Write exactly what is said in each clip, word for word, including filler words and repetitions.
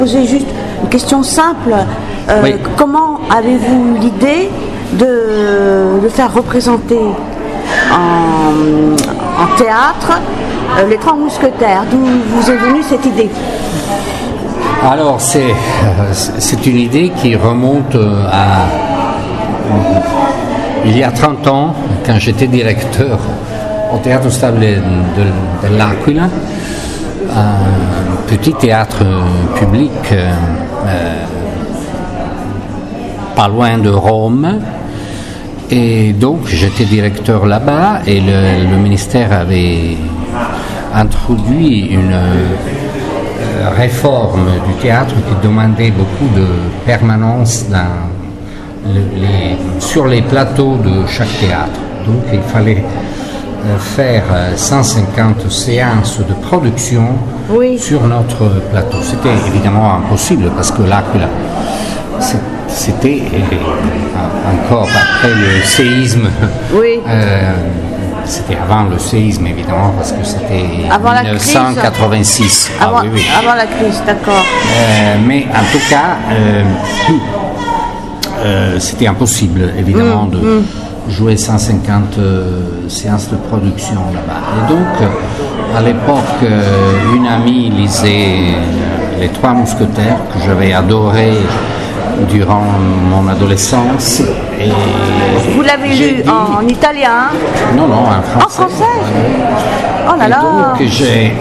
Poser juste une question simple. Euh, Oui. Comment avez-vous eu l'idée de, de faire représenter en, en théâtre euh, les Trois Mousquetaires? D'où vous est venue cette idée? Alors, c'est, euh, c'est une idée qui remonte euh, à il y a trente ans, quand j'étais directeur au Théâtre Stable de, de l'Aquila, un petit théâtre public euh, euh, pas loin de Rome. Et donc j'étais directeur là-bas et le, le ministère avait introduit une euh, réforme du théâtre qui demandait beaucoup de permanence dans le, les, sur les plateaux de chaque théâtre. Donc il fallait euh, faire cent cinquante séances de production Oui. sur notre plateau. C'était évidemment impossible parce que l'Aquila, c'était encore après le séisme. Oui. Euh, c'était avant le séisme évidemment parce que c'était Avant la mille neuf cent quatre-vingt-six. Avant, Ah, oui, oui. avant la crise, d'accord. Euh, mais en tout cas, euh, euh, c'était impossible évidemment Mm, de mm. jouer cent cinquante euh, séances de production là-bas. Et donc, euh, à l'époque, euh, une amie lisait euh, Les Trois Mousquetaires que j'avais adoré durant mon adolescence. Et Vous l'avez j'ai lu dit- en, en italien? Non, non, en français. En français? Oh là Et là. donc, j'ai...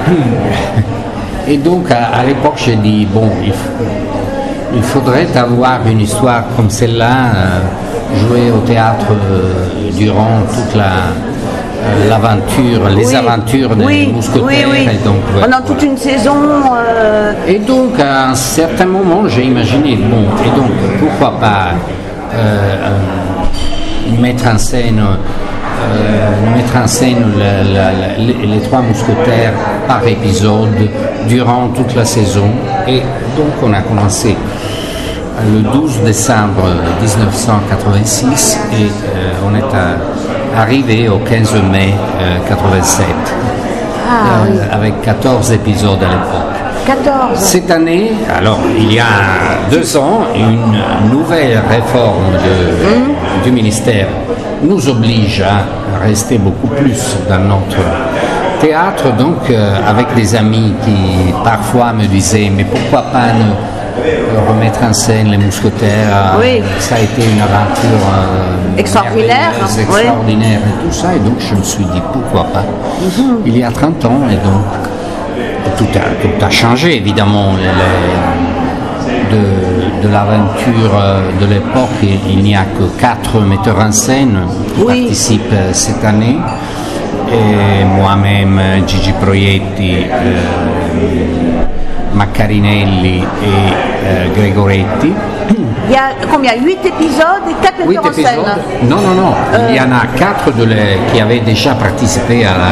Et donc, à, à l'époque, j'ai dit, bon, il, f- il faudrait avoir une histoire comme celle-là, euh, jouer au théâtre euh, durant toute la, euh, l'aventure, les Oui. aventures des Oui, mousquetaires. oui, oui. Et donc, ouais, Pendant toute voilà. une saison. euh, Et donc, à un certain moment, j'ai imaginé, bon, et donc, pourquoi pas euh, euh, mettre en scène, euh, mettre en scène la- la- la- les, les Trois Mousquetaires par épisode durant toute la saison. Et donc, on a commencé le douze décembre dix-neuf cent quatre-vingt-six et euh, on est à- arrivé au quinze mai euh, quatre-vingt-sept. Ah oui. Euh, avec quatorze épisodes à l'époque. quatorze. Cette année, alors il y a deux ans, une nouvelle réforme de- du ministère nous oblige à rester beaucoup plus dans notre théâtre, donc euh, avec des amis qui parfois me disaient mais pourquoi pas ne euh, remettre en scène les mousquetaires, Oui. ça a été une aventure euh, Extraordinaire, merveilleuse, oui. extraordinaire et tout ça, et donc je me suis dit pourquoi pas. Il y a trente ans, et donc tout a, tout a changé évidemment. Les- de, de l'aventure euh, de l'époque, il, il n'y a que quatre metteurs en scène qui Oui. participent euh, cette année. Et moi-même, euh, Gigi Proietti, euh, Maccarinelli et euh, Gregoretti. Il y a combien? huit épisodes et quatre Huit metteurs en scène. épisodes. Non, non, non. Il y en a quatre de les, qui avaient déjà participé à la